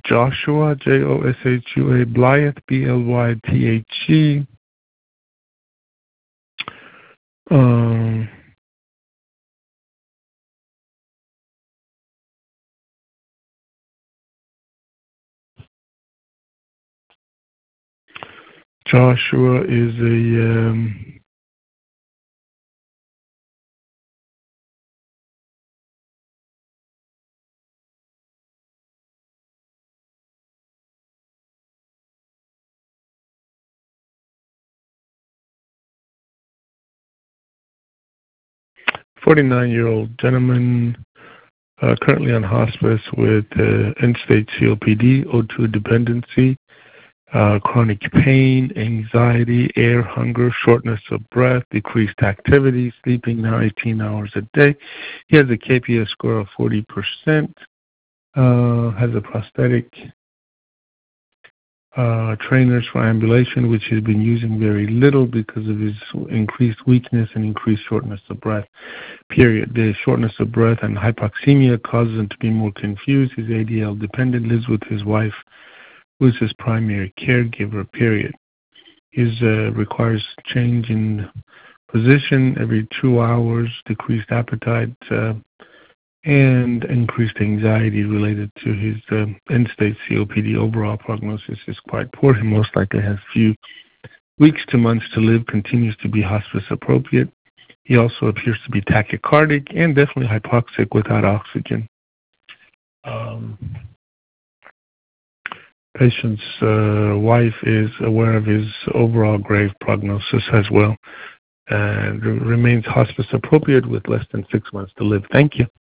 Joshua, Joshua, Blythe, Blythe. Joshua is a 49-year-old gentleman currently on hospice with end-stage COPD, O2 dependency, chronic pain, anxiety, air hunger, shortness of breath, decreased activity, sleeping now 18 hours a day. He has a KPS score of 40%, has a prosthetic trainers for ambulation, which he's been using very little because of his increased weakness and increased shortness of breath, period. The shortness of breath and hypoxemia causes him to be more confused. He's ADL dependent, lives with his wife, who is his primary caregiver, period. He requires change in position every 2 hours, decreased appetite, and increased anxiety related to his end-stage COPD. Overall prognosis is quite poor. He most likely has few weeks to months to live, continues to be hospice appropriate. He also appears to be tachycardic and definitely hypoxic without oxygen. Patient's wife is aware of his overall grave prognosis as well, and remains hospice appropriate with less than 6 months to live. Thank you.